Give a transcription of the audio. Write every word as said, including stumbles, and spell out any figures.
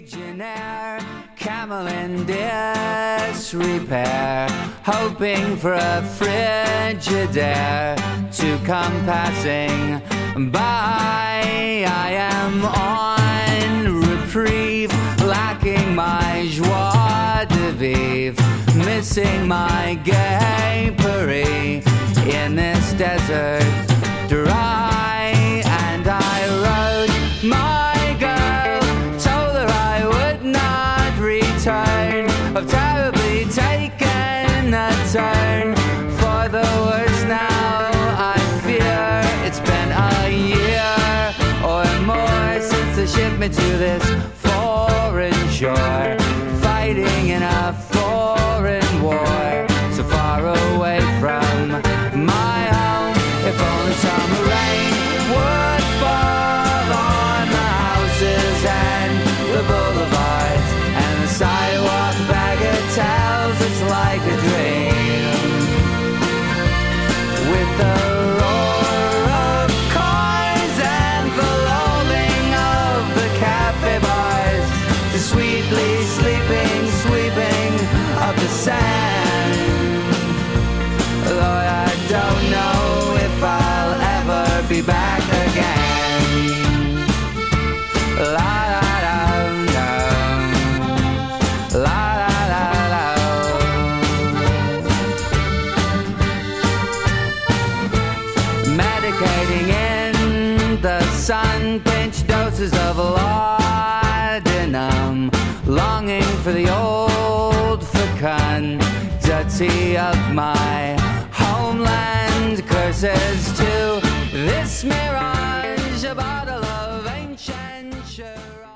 Legionnaire, camel in disrepair, hoping for a Frigidaire to come passing by. I am on reprieve, lacking my joie de vivre, missing my gay Paris in this desert dry. And I wrote my girl, told her I would not return. I've terribly taken a turn for the worse now. I fear it's been a year or more since they shipped me to this foreign shore, fighting in a foreign war, so far away from my home. If only summer rain would fall on the houses and the boulevards and the sidewalk bagatelles. It's like a dream, with the roar of cars and the lolling of the cafe bars, the sweetly sleeping sweeping of the sand. Though I don't know if I'll ever be back again. La la la la, la la la la. Medicating in the sun, pinch doses of laudanum, longing for the old fecundity of my homeland. Curses to this mirage, a bottle of ancient Shiraz.